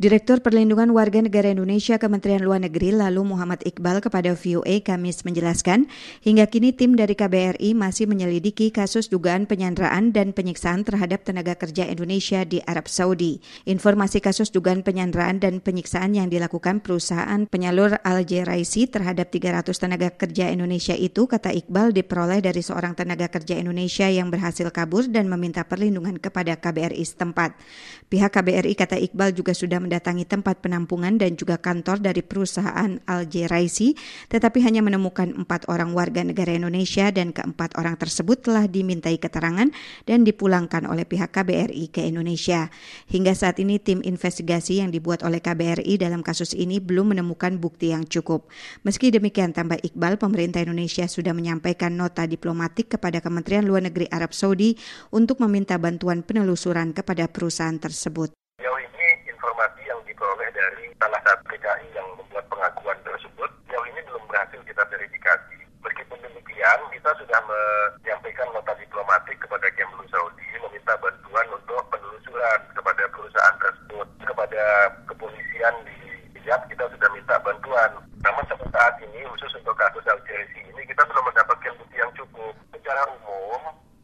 Direktur Perlindungan Warga Negara Indonesia Kementerian Luar Negeri lalu Muhammad Iqbal kepada VOA Kamis menjelaskan, hingga kini tim dari KBRI masih menyelidiki kasus dugaan penyanderaan dan penyiksaan terhadap tenaga kerja Indonesia di Arab Saudi. Informasi kasus dugaan penyanderaan dan penyiksaan yang dilakukan perusahaan penyalur Al Jeraisi terhadap 300 tenaga kerja Indonesia itu, kata Iqbal, diperoleh dari seorang tenaga kerja Indonesia yang berhasil kabur dan meminta perlindungan kepada KBRI setempat. Pihak KBRI, kata Iqbal, juga sudah mendatangi tempat penampungan dan juga kantor dari perusahaan Al Jeraisi, tetapi hanya menemukan 4 orang warga negara Indonesia dan keempat orang tersebut telah dimintai keterangan dan dipulangkan oleh pihak KBRI ke Indonesia. Hingga saat ini tim investigasi yang dibuat oleh KBRI dalam kasus ini belum menemukan bukti yang cukup. Meski demikian, tambah Iqbal, pemerintah Indonesia sudah menyampaikan nota diplomatik kepada Kementerian Luar Negeri Arab Saudi untuk meminta bantuan penelusuran kepada perusahaan tersebut. Sejauh ini informasi yang diperoleh dari salah satu TKI yang membuat pengakuan tersebut, sejauh ini belum berhasil kita verifikasi. Meskipun demikian, kita sudah menyampaikan nota diplomatik kepada Kemlu Saudi meminta bantuan untuk penelusuran kepada perusahaan tersebut. Kepada kepolisian di Riyadh kita sudah minta bantuan. Namun sampai saat ini, khusus untuk kasus Al Jeraisi ini, kita belum mendapatkan bukti yang cukup. Secara umum,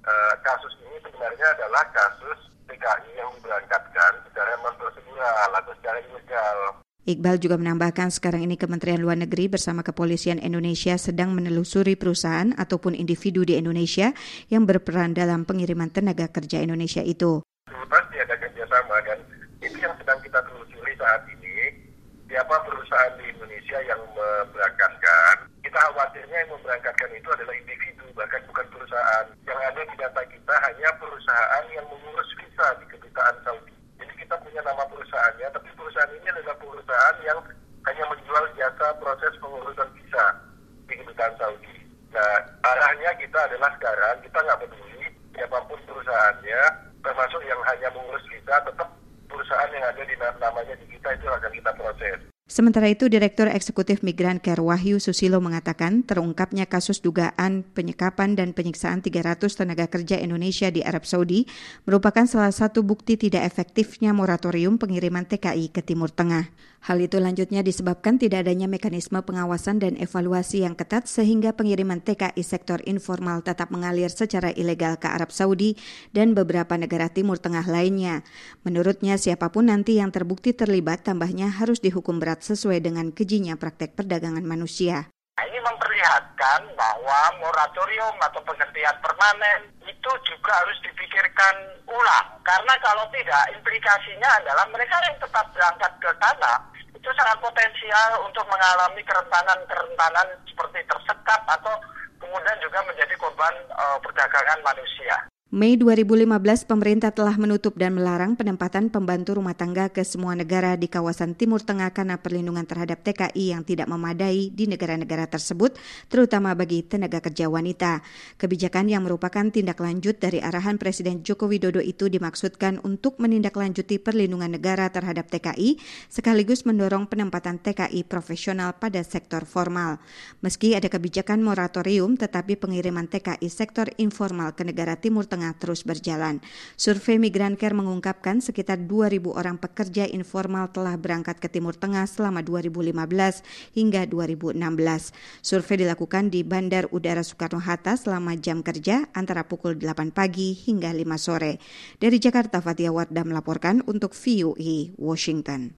kasus ini sebenarnya adalah kasus TKI yang diberangkatkan secara non-prosedural atau secara ilegal. Iqbal juga menambahkan sekarang ini Kementerian Luar Negeri bersama Kepolisian Indonesia sedang menelusuri perusahaan ataupun individu di Indonesia yang berperan dalam pengiriman tenaga kerja Indonesia itu. Pasti ada kerjasama dan itu yang sedang kita telusuri saat ini. Siapa perusahaan di Indonesia yang memberangkatkan? Kita khawatirnya yang memberangkatkan itu adalah individu, bahkan bukan perusahaan. Yang ada di data kita hanya perusahaan yang mengurus visa di Kedutaan Saudi. Jadi kita punya nama perusahaannya, tapi perusahaan ini adalah perusahaan yang hanya menjual jasa proses pengurusan visa di Kedutaan Saudi. Nah, arahnya kita adalah sekarang, kita nggak peduli siapapun perusahaannya, termasuk yang hanya mengurus visa, tetap perusahaan yang ada di namanya di kita itu akan kita proses. Sementara itu, Direktur Eksekutif Migran Care Wahyu Susilo mengatakan terungkapnya kasus dugaan penyekapan dan penyiksaan 300 tenaga kerja Indonesia di Arab Saudi merupakan salah satu bukti tidak efektifnya moratorium pengiriman TKI ke Timur Tengah. Hal itu lanjutnya disebabkan tidak adanya mekanisme pengawasan dan evaluasi yang ketat sehingga pengiriman TKI sektor informal tetap mengalir secara ilegal ke Arab Saudi dan beberapa negara Timur Tengah lainnya. Menurutnya, siapapun nanti yang terbukti terlibat tambahnya harus dihukum berat sesuai dengan kejinya praktek perdagangan manusia. Ini memperlihatkan bahwa moratorium atau penghentian permanen itu juga harus dipikirkan ulang. Karena kalau tidak, implikasinya adalah mereka yang tetap berangkat ke sana itu sangat potensial untuk mengalami kerentanan seperti tersekap atau kemudian juga menjadi korban perdagangan manusia. Mei 2015, pemerintah telah menutup dan melarang penempatan pembantu rumah tangga ke semua negara di kawasan Timur Tengah karena perlindungan terhadap TKI yang tidak memadai di negara-negara tersebut, terutama bagi tenaga kerja wanita. Kebijakan yang merupakan tindak lanjut dari arahan Presiden Joko Widodo itu dimaksudkan untuk menindaklanjuti perlindungan negara terhadap TKI, sekaligus mendorong penempatan TKI profesional pada sektor formal. Meski ada kebijakan moratorium, tetapi pengiriman TKI sektor informal ke negara Timur Tengah terus berjalan. Survei Migran Care mengungkapkan sekitar 2.000 orang pekerja informal telah berangkat ke Timur Tengah selama 2015 hingga 2016. Survei dilakukan di Bandar Udara Soekarno-Hatta selama jam kerja antara pukul 8 pagi hingga 5 sore. Dari Jakarta, Fatia Wardah melaporkan untuk VOA Washington.